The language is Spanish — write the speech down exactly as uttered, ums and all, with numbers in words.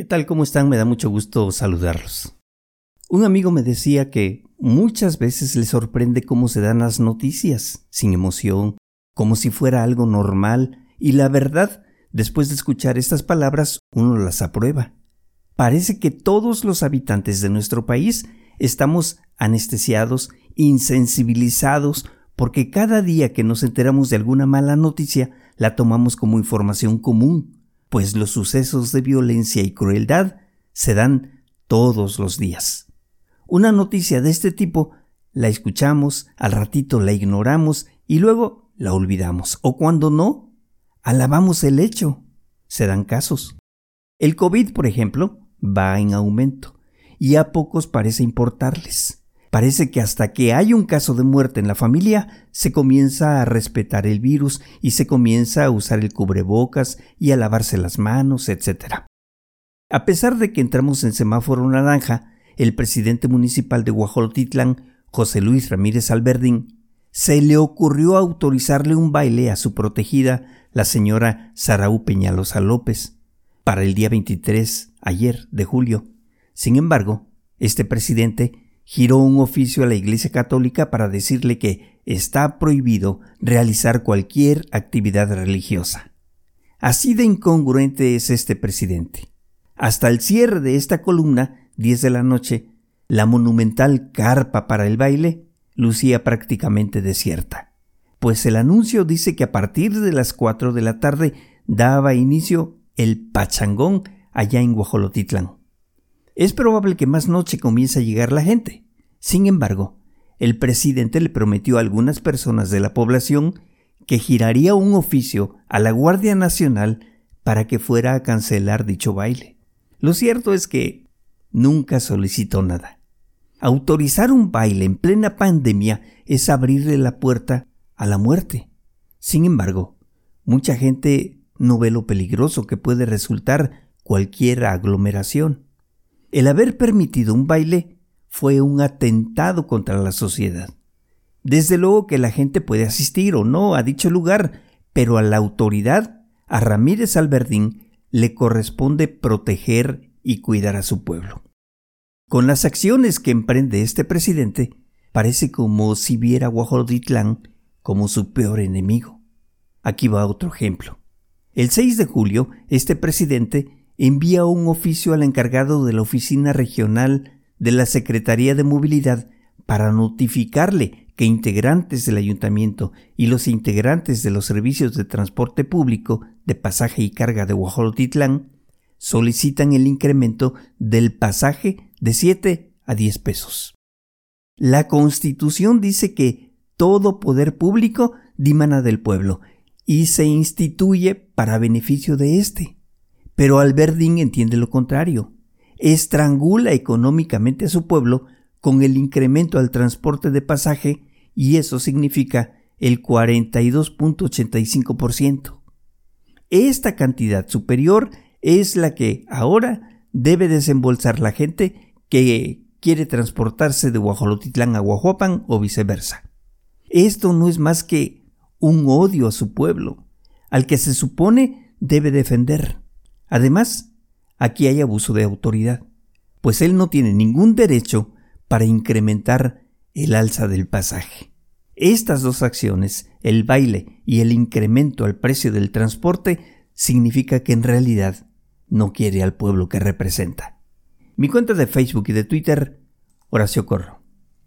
tal? ¿Cómo están? Me da mucho gusto saludarlos. Un amigo me decía que muchas veces le sorprende cómo se dan las noticias, sin emoción, como si fuera algo normal, y la verdad, después de escuchar estas palabras, uno las aprueba. Parece que todos los habitantes de nuestro país estamos anestesiados, insensibilizados, porque cada día que nos enteramos de alguna mala noticia, la tomamos como información común, pues los sucesos de violencia y crueldad se dan todos los días. Una noticia de este tipo la escuchamos, al ratito la ignoramos y luego la olvidamos. O cuando no, alabamos el hecho. Se dan casos. El COVID, por ejemplo, va en aumento y a pocos parece importarles. Parece que hasta que hay un caso de muerte en la familia, se comienza a respetar el virus y se comienza a usar el cubrebocas y a lavarse las manos, etcétera. A pesar de que entramos en semáforo naranja, el presidente municipal de Huajolotitlán, José Luis Ramírez Alberdín, se le ocurrió autorizarle un baile a su protegida, la señora Saraú Peñalosa López, para el día veintitrés, ayer, de julio. Sin embargo, este presidente giró un oficio a la Iglesia Católica para decirle que está prohibido realizar cualquier actividad religiosa. Así de incongruente es este presidente. Hasta el cierre de esta columna, diez de la noche, la monumental carpa para el baile lucía prácticamente desierta, pues el anuncio dice que a partir de las cuatro de la tarde daba inicio el pachangón allá en Huajolotitlán. Es probable que más noche comience a llegar la gente. Sin embargo, el presidente le prometió a algunas personas de la población que giraría un oficio a la Guardia Nacional para que fuera a cancelar dicho baile. Lo cierto es que nunca solicitó nada. Autorizar un baile en plena pandemia es abrirle la puerta a la muerte. Sin embargo, mucha gente no ve lo peligroso que puede resultar cualquier aglomeración. El haber permitido un baile fue un atentado contra la sociedad. Desde luego que la gente puede asistir o no a dicho lugar, pero a la autoridad, a Ramírez Alberdín, le corresponde proteger y cuidar a su pueblo. Con las acciones que emprende este presidente, parece como si viera a Huajolotitlán como su peor enemigo. Aquí va otro ejemplo. El seis de julio, este presidente envía un oficio al encargado de la oficina regional de la Secretaría de Movilidad para notificarle que integrantes del ayuntamiento y los integrantes de los servicios de transporte público de pasaje y carga de Huajolotitlán solicitan el incremento del pasaje de siete a diez pesos. La Constitución dice que todo poder público dimana del pueblo y se instituye para beneficio de éste. Pero Alberdín entiende lo contrario. Estrangula económicamente a su pueblo con el incremento al transporte de pasaje y eso significa el cuarenta y dos punto ochenta y cinco por ciento. Esta cantidad superior es la que ahora debe desembolsar la gente que quiere transportarse de Huajolotitlán a Huajuapan o viceversa. Esto no es más que un odio a su pueblo, al que se supone debe defender. Además, aquí hay abuso de autoridad, pues él no tiene ningún derecho para incrementar el alza del pasaje. Estas dos acciones, el baile y el incremento al precio del transporte, significa que en realidad no quiere al pueblo que representa. Mi cuenta de Facebook y de Twitter, Horacio Corro.